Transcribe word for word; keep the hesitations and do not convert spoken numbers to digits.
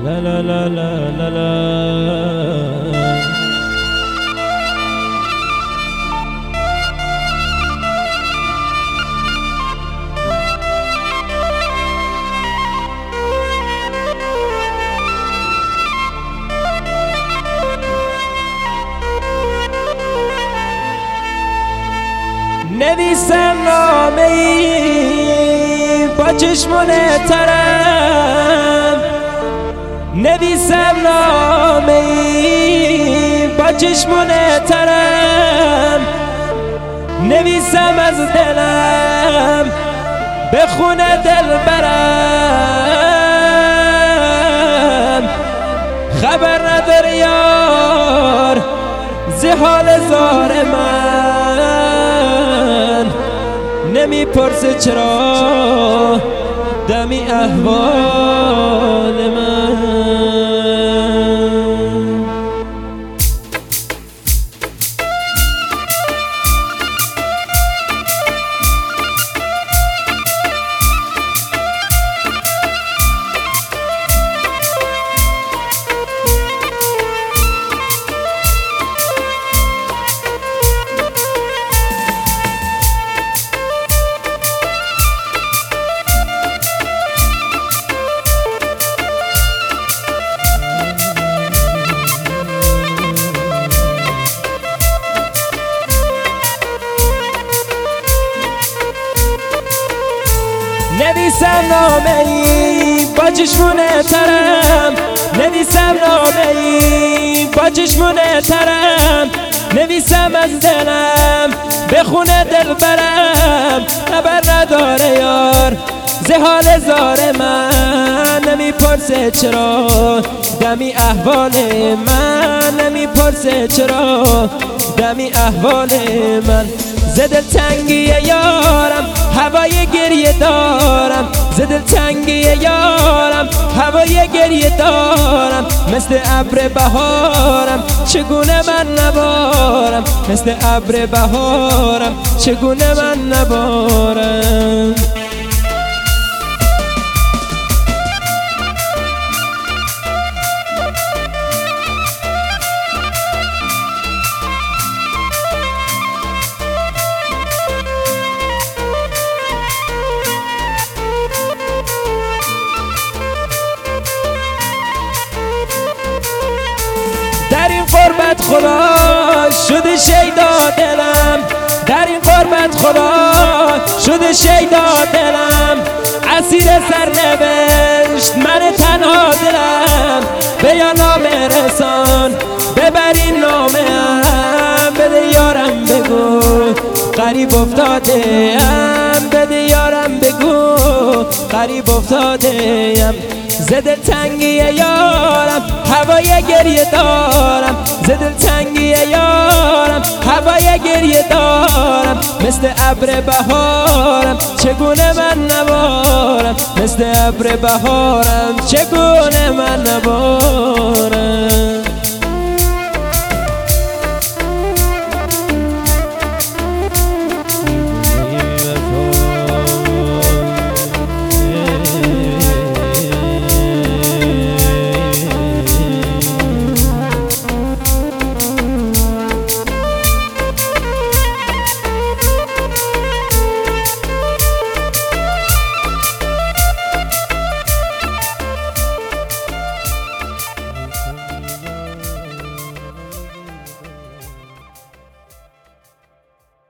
لا لا لا لا لا لا. نویسم نامه ای با چشمون ترم، نویسم نامه ای با چشمون ترم، نویسم از دلم به خونه دل برم. خبر نداره یار ز حال زار من، نمیپرسه چرا دمی احوال من. نویسم نامه ای با چشمون ترم، نویسم نامه ای با چشمون ترم، نویسم از دلم به خونه دل برم. خبر نداره یار ز حال زار من، نمیپرسه چرا دمی احوال من، نمیپرسه چرا دمی احوال من. ز دلتنگی یارم هوای گریه دارم، ز دلتنگی یارم هوای گریه دارم. مثل ابر بهارم چگونه من نبارم، مثل ابر بهارم چگونه من نبارم. در این قربت خدا شده شیدا دلم، در این قربت خدا شده شیدا دلم. اسیر سرنوشت من تنها دلم، به یا نامه رسان ببر این نامه ام. بده یارم بگو غریب افتاده ام، بده یارم بگو غریب افتاده ام. ز دلتنگی یارم هوای گریه دارم، ز دلتنگی یارم هوای گریه دارم. مثل ابر بهارم چگونه من نبارم، مثل ابر بهارم چگونه من نبارم.